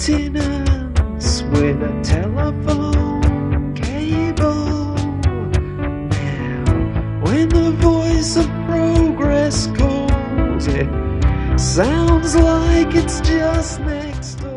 maintenance with a telephone cable. Now, when the voice of progress calls, it sounds like it's just next door.